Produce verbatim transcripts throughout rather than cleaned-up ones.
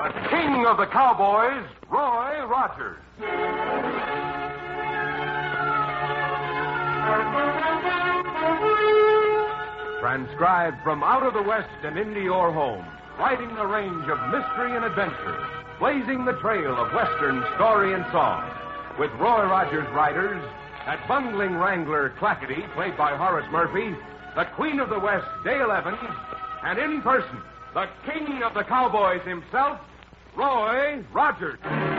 The king of the cowboys, Roy Rogers. Transcribed from out of the West and into your home, riding the range of mystery and adventure, blazing the trail of Western story and song, with Roy Rogers riders, that bungling wrangler Clackety, played by Horace Murphy, the Queen of the West, Dale Evans, and in person, the king of the cowboys himself, Roy Rogers.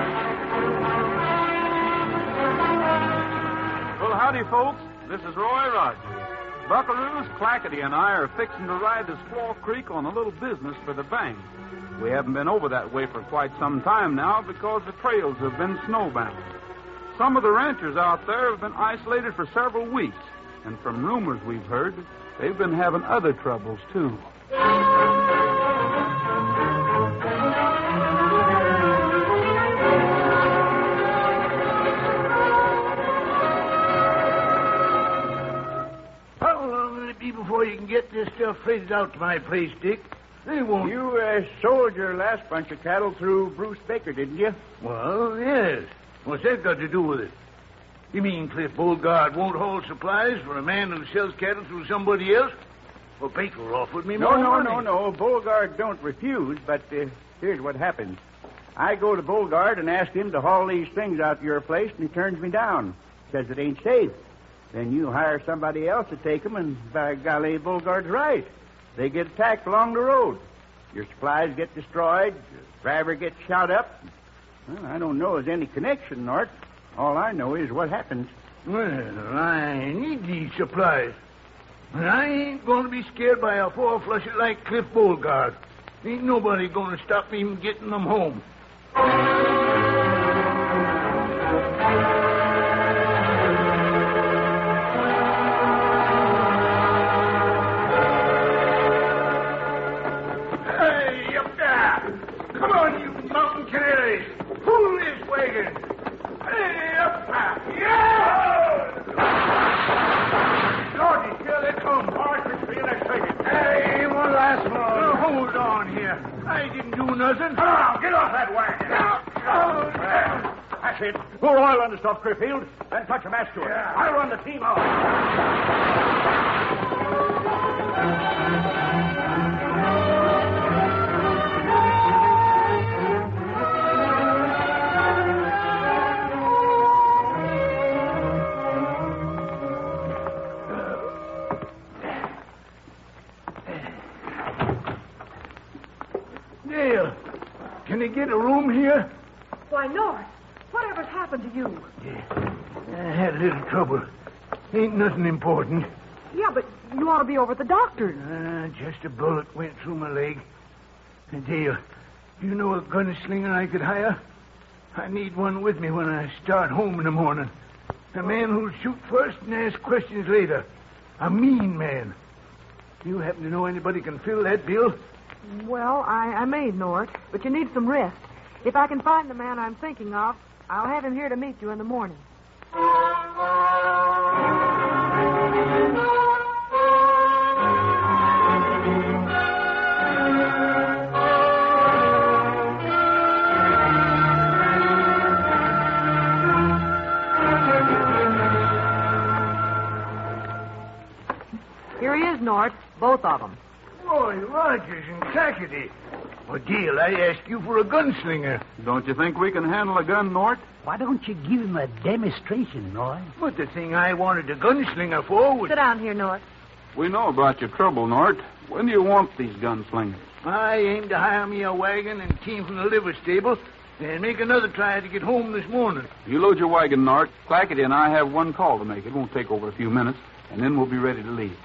Well, howdy, folks. This is Roy Rogers. Buckaroos, Clackety and I are fixing to ride to Squaw Creek on a little business for the bank. We haven't been over that way for quite some time now because the trails have been snowbound. Some of the ranchers out there have been isolated for several weeks, and from rumors we've heard, they've been having other troubles, too. Before you can get this stuff freighted out to my place, Dick. They won't. You uh, sold your last bunch of cattle through Bruce Baker, didn't you? Well, yes. What's that got to do with it? You mean Cliff Beauregard won't hold supplies for a man who sells cattle through somebody else? Well, Baker offered me no, more No, money. no, no, no. Beauregard don't refuse, but uh, here's what happens. I go to Beauregard and ask him to haul these things out to your place, and he turns me down. Says it ain't safe. Then you hire somebody else to take them, and by golly, Beauregard's right. They get attacked along the road. Your supplies get destroyed. Your driver gets shot up. Well, I don't know there's any connection, Nort. All I know is what happens. Well, I need these supplies. And I ain't going to be scared by a four-flusher like Cliff Beauregard. Ain't nobody going to stop me from getting them home. Nothing. Come on, get off that wagon. Oh, that's it. Pour oil on the stuff, Crayfield. Then touch a match to it. Yeah. I'll run the team out. Can they get a room here? Why, North, whatever's happened to you? Yeah. I had a little trouble. Ain't nothing important. Yeah, but you ought to be over at the doctor's. Uh, just a bullet went through my leg. And Dale, you know a gunslinger I could hire? I need one with me when I start home in the morning. A man who'll shoot first and ask questions later. A mean man. You happen to know anybody can fill that bill? Well, I, I may, Nort, but you need some rest. If I can find the man I'm thinking of, I'll have him here to meet you in the morning. Here he is, Nort, both of them. Boy, Rogers and Clackety. Well, Dale, I asked you for a gunslinger. Don't you think we can handle a gun, Nort? Why don't you give him a demonstration, Roy? But the thing I wanted a gunslinger for was... Sit down here, Nort. We know about your trouble, Nort. When do you want these gunslingers? I aim to hire me a wagon and team from the liver stable and make another try to get home this morning. You load your wagon, Nort. Clackety and I have one call to make. It won't take over a few minutes, and then we'll be ready to leave.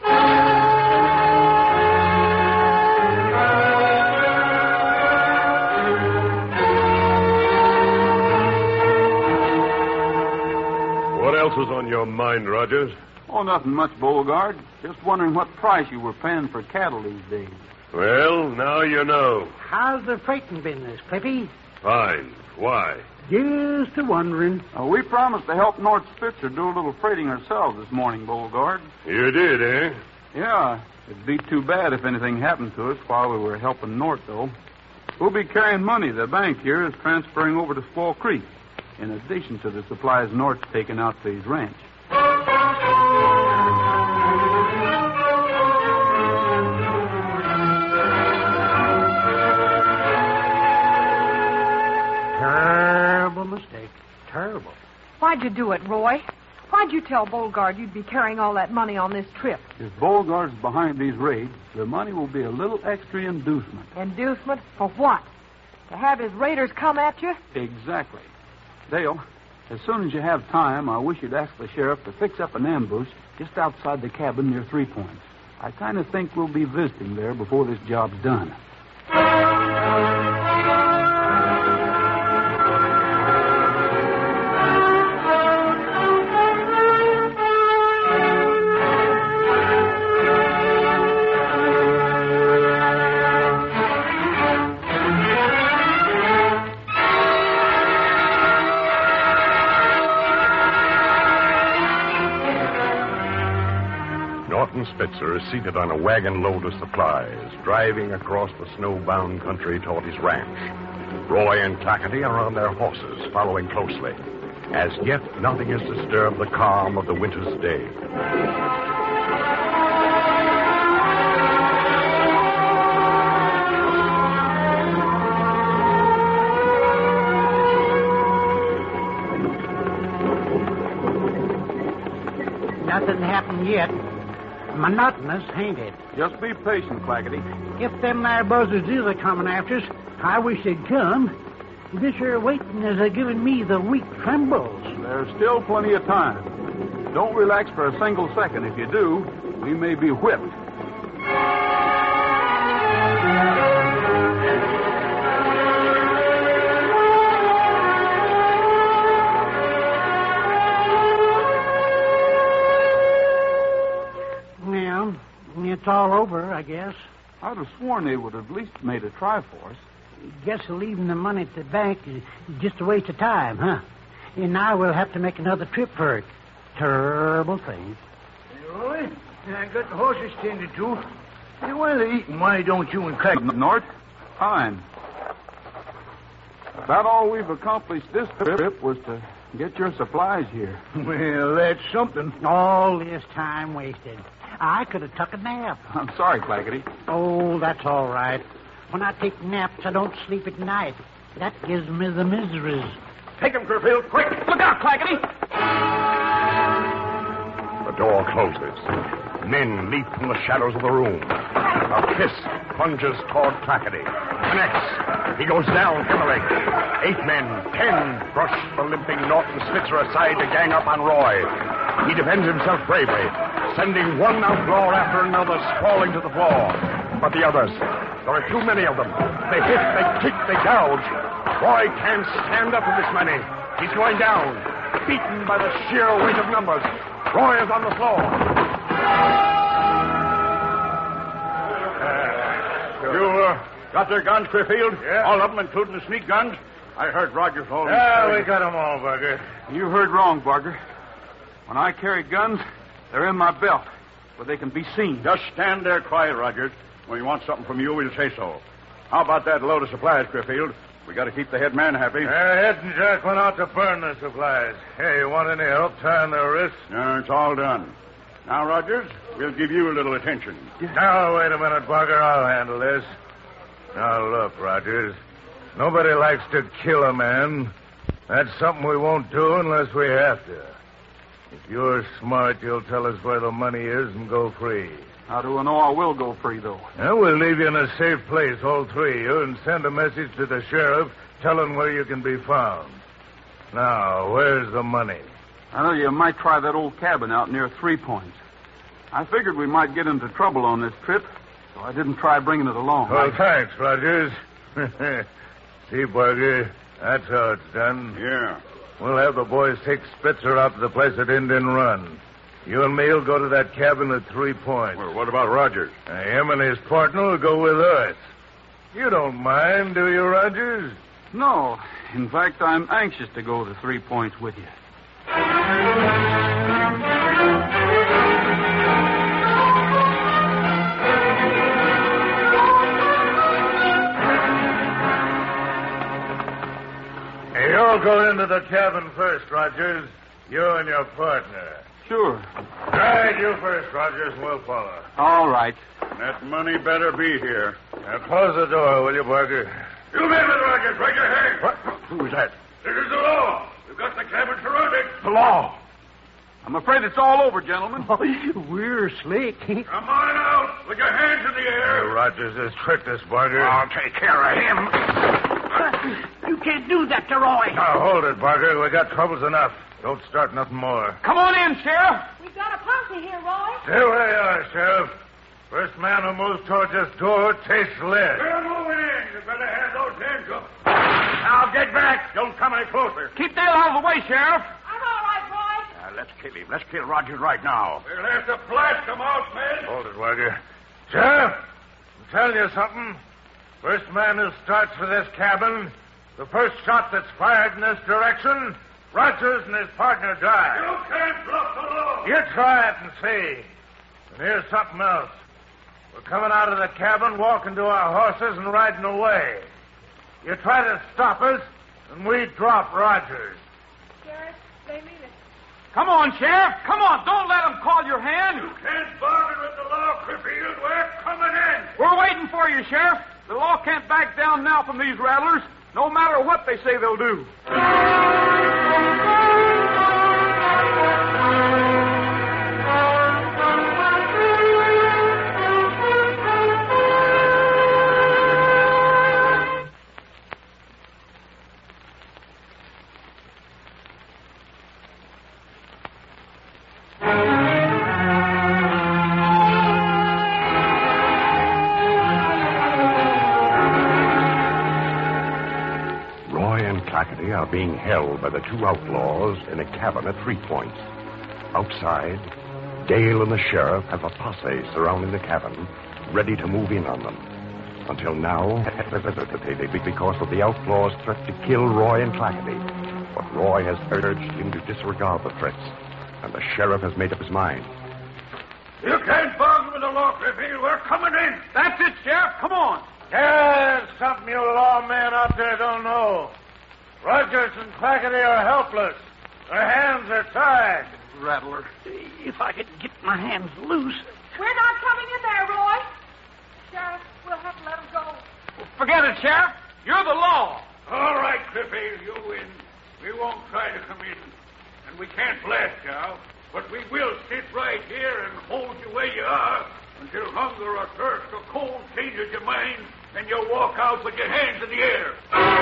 What else is on your mind, Rogers? Oh, nothing much, Beauregard. Just wondering what price you were paying for cattle these days. Well, now you know. How's the freighting business, Clippy? Fine. Why? Just a wondering. Uh, we promised to help Nort Spitzer do a little freighting ourselves this morning, Beauregard. You did, eh? Yeah. It'd be too bad if anything happened to us while we were helping Nort, though. We'll be carrying money the bank here is transferring over to Squaw Creek, in addition to the supplies Nort's taking out to his ranch. Terrible mistake. Terrible. Why'd you do it, Roy? Why'd you tell Beauregard you'd be carrying all that money on this trip? If Beauregard's behind these raids, the money will be a little extra inducement. Inducement? For what? To have his raiders come at you? Exactly. Dale, as soon as you have time, I wish you'd ask the sheriff to fix up an ambush just outside the cabin near Three Points. I kind of think we'll be visiting there before this job's done. Norton Spitzer is seated on a wagon load of supplies, driving across the snow-bound country toward his ranch. Roy and Clackety are on their horses, following closely. As yet, nothing has disturbed the calm of the winter's day. Nothing happened yet. Monotonous, ain't it? Just be patient, Clackety. If them there buzzards is a coming after us, I wish they'd come. This here waiting is a giving me the weak trembles. There's still plenty of time. Don't relax for a single second. If you do, we may be whipped. Well, it's all over, I guess. I'd have sworn they would have at least made a try for us. Guess leaving the money at the bank is just a waste of time, huh? And now we'll have to make another trip for it. Terrible thing. Hey, Roy, I got the horses tended to. Hey, while they're eating, why don't you and Clack... North? Fine. About all we've accomplished this trip was to get your supplies here. Well, that's something. All this time wasted. I could have took a nap. I'm sorry, Clackety. Oh, that's all right. When I take naps, I don't sleep at night. That gives me the miseries. Take him, Kerfield, quick! Look out, Clackety! The door closes. Men leap from the shadows of the room. A fist plunges toward Clackety. Connects. He goes down heavily. Eight men, ten, brush the limping Norton Spitzer aside to gang up on Roy. He defends himself bravely, sending one outlaw after another sprawling to the floor. But the others, there are too many of them. They hit, they kick, they gouge. Roy can't stand up to this many. He's going down, beaten by the sheer weight of numbers. Roy is on the floor. Uh, you uh, got their guns, Crayfield? Yeah. All of them, including the sneak guns? I heard Rogers hold them. Yeah, we got them all, Bugger. You heard wrong, Barker. When I carry guns, they're in my belt, where they can be seen. Just stand there quiet, Rogers. When we want something from you, we'll say so. How about that load of supplies, Crayfield? We got to keep the head man happy. Uh, Ed and Jack went out to burn the supplies. Hey, you want any help tying their wrists? No, it's all done. Now, Rogers, we'll give you a little attention. Now, wait a minute, Bugger. I'll handle this. Now, look, Rogers. Nobody likes to kill a man. That's something we won't do unless we have to. If you're smart, you'll tell us where the money is and go free. How do I know I will go free, though? Now, we'll leave you in a safe place, all three of you, and send a message to the sheriff telling where you can be found. Now, where's the money? I know you might try that old cabin out near Three Points. I figured we might get into trouble on this trip, so I didn't try bringing it along. Well, thanks, Rogers. See, Bugger, that's how it's done. Yeah. We'll have the boys take Spitzer out to the place at Indian Run. You and me'll go to that cabin at Three Points. Well, what about Rogers? Uh, him and his partner will go with us. You don't mind, do you, Rogers? No. In fact, I'm anxious to go to Three Points with you. all go into the cabin first, Rogers. You and your partner. Sure. All right, you first, Rogers, and we'll follow. All right. That money better be here. Now, close the door, will you, Barker? You men with Rogers, raise your hand. What? Who is that? This is the law. We've got the cabin surrounded. The law. I'm afraid it's all over, gentlemen. Oh, we're slick. Come on out with your hands in the air. Hey, Rogers has tricked us, Barker. I'll take care of him. You can't do that to Roy. Now, hold it, Barker. We got troubles enough. Don't start nothing more. Come on in, Sheriff. We've got a posse here, Roy. Stay where you are, Sheriff. First man who moves towards this door tastes lead. We're moving in. You better have those hands up. Now, get back. Don't come any closer. Keep Dale out of the way, Sheriff. I'm all right, Roy. Now, let's kill him. Let's kill Rogers right now. We'll have to blast him out, men. Hold it, Barker. Sheriff, I'm telling you something. First man who starts for this cabin, the first shot that's fired in this direction, Rogers and his partner die. You can't bluff the law. You try it and see. And here's something else. We're coming out of the cabin, walking to our horses, and riding away. You try to stop us, and we drop Rogers. Sheriff, they mean it. Come on, Sheriff. Come on. Don't let them call your hand. You can't bargain with the law, Cliffield. We're coming in. We're waiting for you, Sheriff. The law can't back down now from these rattlers, no matter what they say they'll do. Clackety are being held by the two outlaws in a cabin at Three Points. Outside, Dale and the sheriff have a posse surrounding the cabin, ready to move in on them. Until now, because of the outlaws' threat to kill Roy and Clackety. But Roy has urged him to disregard the threats, and the sheriff has made up his mind. You can't bargain with the law, Cliffield. We're coming in. That's it, Sheriff. Come on. There's something you lawmen out there don't know. Rogers and Clackety are helpless. Their hands are tied. Rattler. If I could get my hands loose. We're not coming in there, Roy. Sheriff, we'll have to let them go. Forget it, Sheriff. You're the law. All right, Cliffy, you win. We won't try to come in. And we can't blast you out. But we will sit right here and hold you where you are until hunger or thirst or cold changes your mind, and you'll walk out with your hands in the air.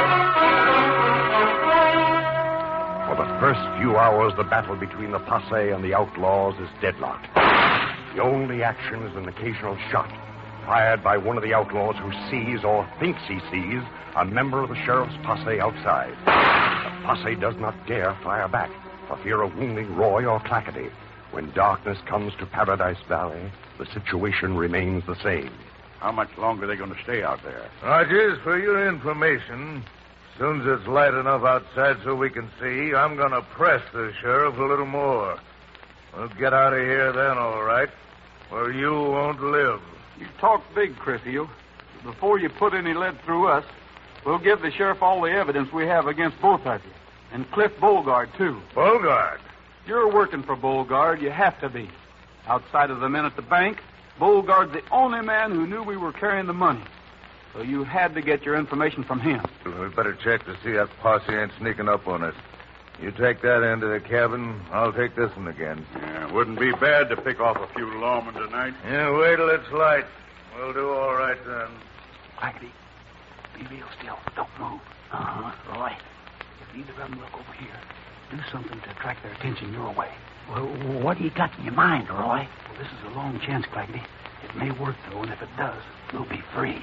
For the first few hours, the battle between the posse and the outlaws is deadlocked. The only action is an occasional shot fired by one of the outlaws who sees or thinks he sees a member of the sheriff's posse outside. The posse does not dare fire back for fear of wounding Roy or Clackety. When darkness comes to Paradise Valley, the situation remains the same. How much longer are they going to stay out there? Rogers, for your information, as soon as it's light enough outside so we can see, I'm going to press the sheriff a little more. We'll get out of here then, all right, or you won't live. You talk big, Cliffield. Before you put any lead through us, we'll give the sheriff all the evidence we have against both of you. And Cliff Beauregard, too. Beauregard? You're working for Beauregard. You have to be. Outside of the men at the bank, Beauregard's the only man who knew we were carrying the money. So you had to get your information from him. We better check to see that posse ain't sneaking up on us. You take that end of the cabin, I'll take this one again. Yeah, wouldn't be bad to pick off a few lawmen tonight. Yeah, wait till it's light. We'll do all right then. Clackety, be real still. Don't move. Uh-huh. Roy, if either of them look over here, do something to attract their attention your way. Well, what do you got in your mind, Roy? Well, this is a long chance, Clackety. It may work, though, and if it does, we'll be free.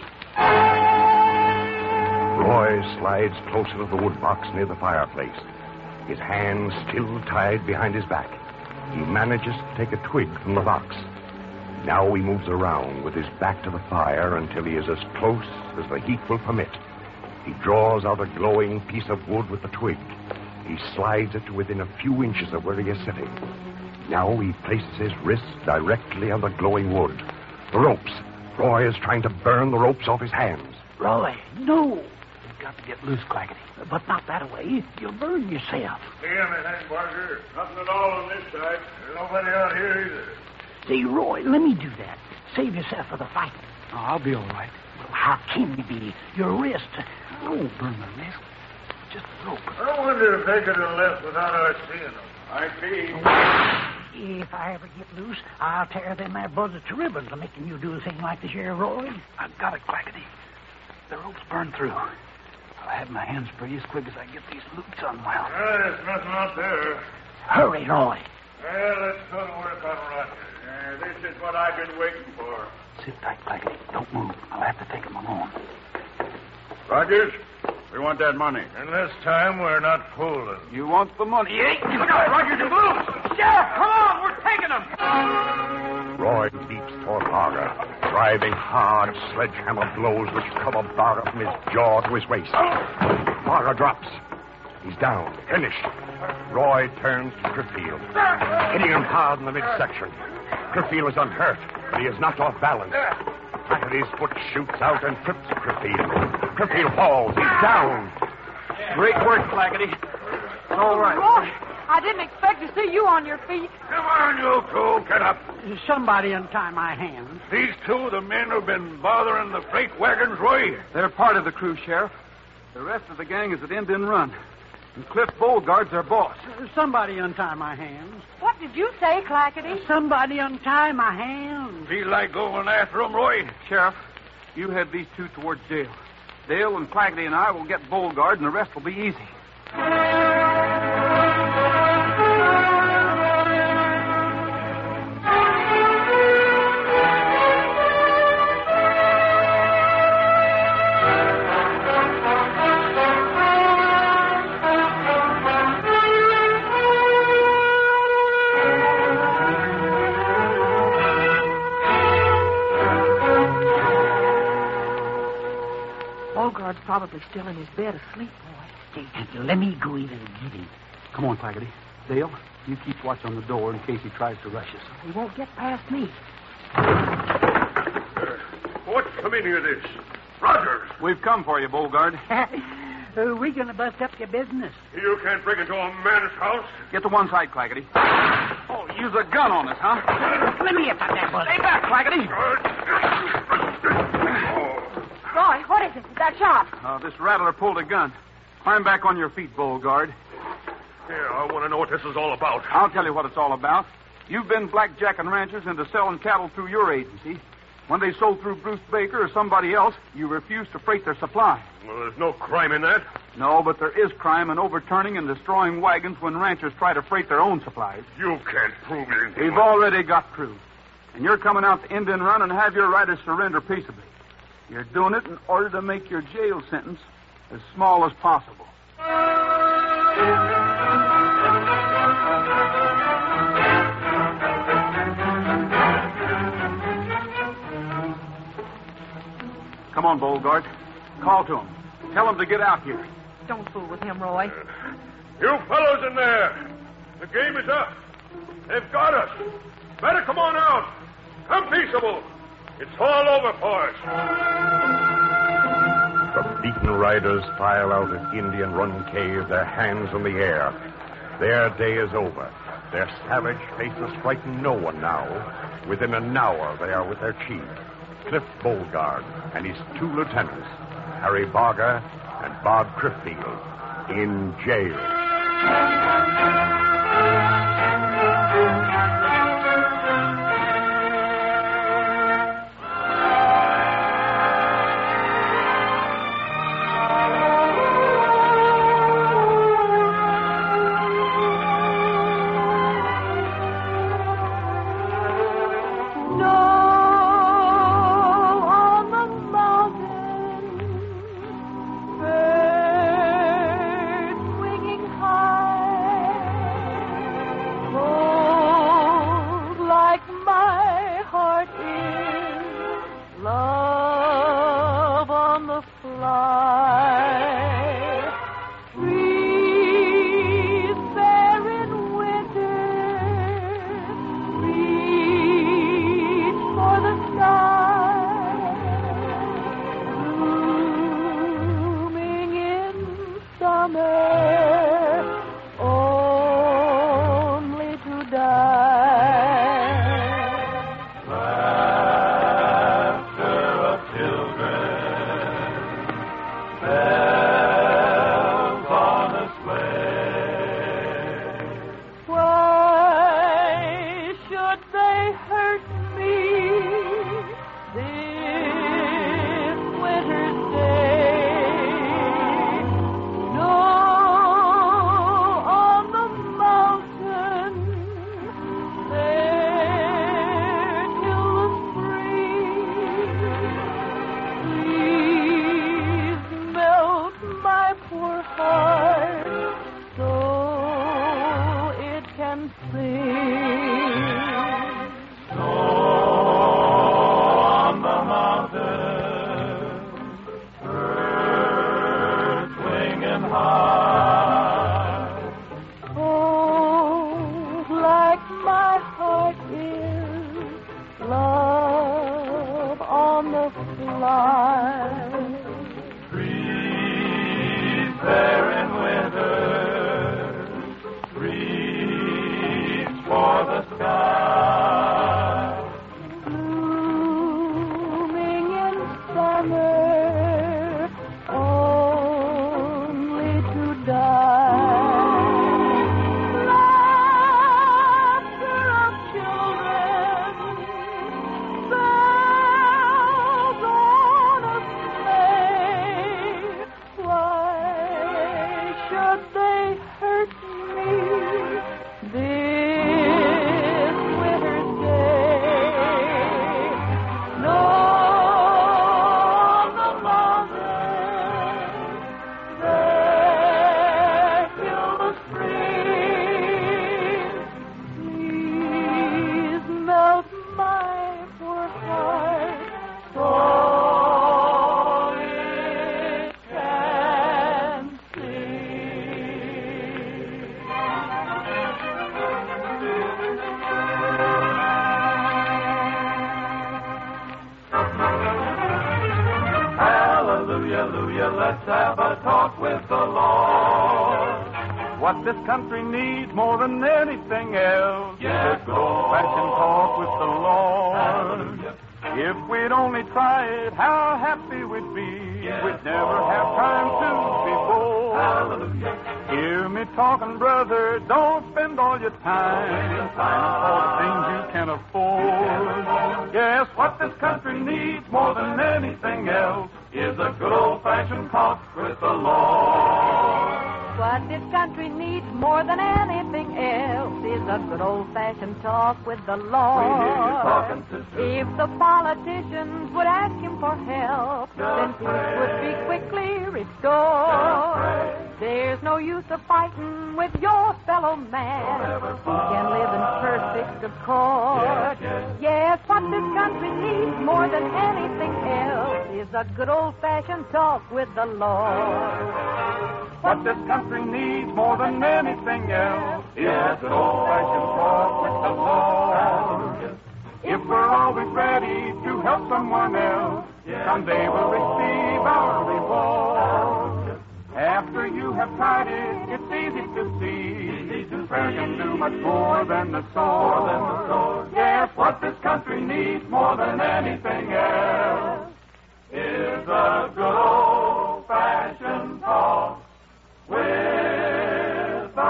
Roy slides closer to the woodbox near the fireplace, his hands still tied behind his back. He manages to take a twig from the box. Now he moves around with his back to the fire until he is as close as the heat will permit. He draws out a glowing piece of wood with the twig. He slides it to within a few inches of where he is sitting. Now he places his wrist directly on the glowing wood. The ropes. Roy is trying to burn the ropes off his hands. Roy, no. got to get loose, Clackety. But not that way. You'll burn yourself. See anything, Barker? Nothing at all on this side. There's nobody out here either. See, Roy, let me do that. Save yourself for the fight. Oh, I'll be all right. Well, how can you be? Your wrist. Oh, burn my wrist. Just a rope. I wonder if they could have left without our seeing them. I see. If I ever get loose, I'll tear them there buzzards to ribbons for making you do a thing like this here, Roy. I've got it, Clackety. The rope's burned through. I'll have my hands free as quick as I get these loops unwound. Well, there's nothing out there. Hurry, Roy. Well, let's go to work on Rogers. Uh, this is what I've been waiting for. Sit tight, Clackety. Don't move. I'll have to take him along. Rogers, we want that money. And this time we're not fooling. You want the money, eh? Look out, Rogers and Blue! Sheriff, come on! We're taking him! Roy leaps toward Barger, driving hard sledgehammer blows which cover Barger from his jaw to his waist. Barger drops. He's down, finished. Roy turns to Criffield, hitting him hard in the midsection. Criffield is unhurt, but he is knocked off balance. Clackety's foot shoots out and trips Criffield. Criffield falls. He's down. Great work, Clackety. All right. Roy, I didn't expect to see you on your feet. Come on, you two. Get up. Somebody untie my hands. These two, the men who've been bothering the freight wagons, Roy. They're part of the crew, Sheriff. The rest of the gang is at Indian Run. And Cliff Beauregard's their boss. Somebody untie my hands. What did you say, Clackety? Somebody untie my hands. Feel like going after them, Roy? Sheriff, you head these two towards jail. Dale and Clackety and I will get Beauregard, and the rest will be easy. Beauregard's probably still in his bed asleep, boy. Hey, let me go in and get him. Come on, Clackety. Dale, you keep watch on the door in case he tries to rush us. He won't get past me. What's come in here, this? Rogers! We've come for you, Beauregard. uh, we're going to bust up your business. You can't break into a man's house. Get to one side, Clackety. Oh, use a gun on us, huh? Let me get that buzzer. Stay back, Clackety. Roy, what is it? That shot? Uh, this rattler pulled a gun. Climb back on your feet, Beauregard. Here, I want to know what this is all about. I'll tell you what it's all about. You've been blackjacking ranchers into selling cattle through your agency. When they sold through Bruce Baker or somebody else, you refused to freight their supply. Well, there's no crime in that. No, but there is crime in overturning and destroying wagons when ranchers try to freight their own supplies. You can't prove anything. We've already got proof. And you're coming out to Indian Run and have your riders surrender peaceably. You're doing it in order to make your jail sentence as small as possible. Come on, Beauregard. Call to him. Tell him to get out here. Don't fool with him, Roy. You fellows in there. The game is up. They've got us. Better come on out. Come peaceable. It's all over for us. The beaten riders file out at Indian Run Cave, their hands in the air. Their day is over. Their savage faces frighten no one now. Within an hour, they are with their chief, Cliff Beauregard, and his two lieutenants, Harry Barger and Bob Criffield, in jail. Oh summer, only to die. Laughter of children, bells on a sleigh. Why should they hurt me this winter's day? No, on the mountain there till the spring. Please melt my poor heart so it can sing. On the mountain, birds swinging high. Oh, like my heart is, love on the fly. Trees there in winter, reach for the sky. Blooming in summer, only to die. Laughter of children, bells on a sleigh. Why should they hurt me this winter's day? No, the mountain there till the spring. Please melt my poor heart so it can sing. Hallelujah, hallelujah, let's have a talk with the Lord. What this country needs more than anything else Yes, is old-fashioned talk with the Lord. Hallelujah. If we'd only try it, how happy we'd be. Yes, we'd never have time to be bored. Hallelujah. Hear me talking, brother. Don't spend all your time planning for the things you can afford. Yes, what this country needs more than anything else Is a good old-fashioned talk with the Lord. What this country needs more than anything else is a good old-fashioned talk with the Lord. We hear you talking, sister. If the politicians would ask him for help, then Just peace pray. would be quickly restored. pray. There's no use of fighting with your fellow man Don't ever who can live in perfect accord. Yes, Yes, what this country needs more than anything else is a good old-fashioned talk with the Lord. What this country needs more than anything else is Yes, a good old-fashioned talk with the Lord. If we're always ready to help someone else, someday we'll receive our reward. After you have tried it, it's easy to see. Prayer can do much more than the sword. Yes, what this country needs more than anything else Is a good old-fashioned talk with the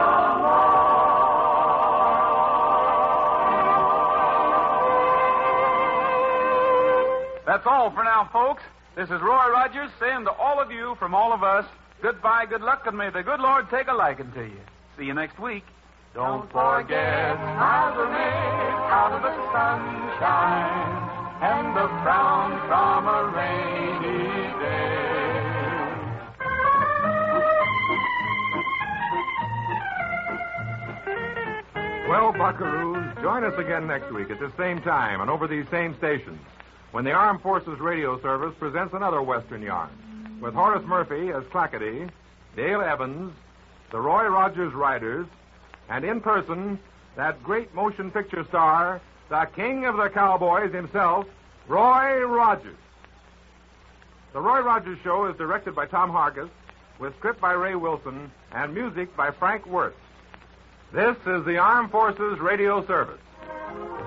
Lord. That's all for now, folks. This is Roy Rogers saying to all of you from all of us, goodbye, good luck, and may the good Lord take a liking to you. See you next week. Don't forget how to make out of the sunshine and the brown from a rainy day. Well, buckaroos, join us again next week at the same time and over these same stations when the Armed Forces Radio Service presents another Western yarn with Horace Murphy as Clackety, Dale Evans, the Roy Rogers Riders, and in person, that great motion picture star, the king of the cowboys himself, Roy Rogers. The Roy Rogers Show is directed by Tom Hargis, with script by Ray Wilson and music by Frank Wirtz. This is the Armed Forces Radio Service.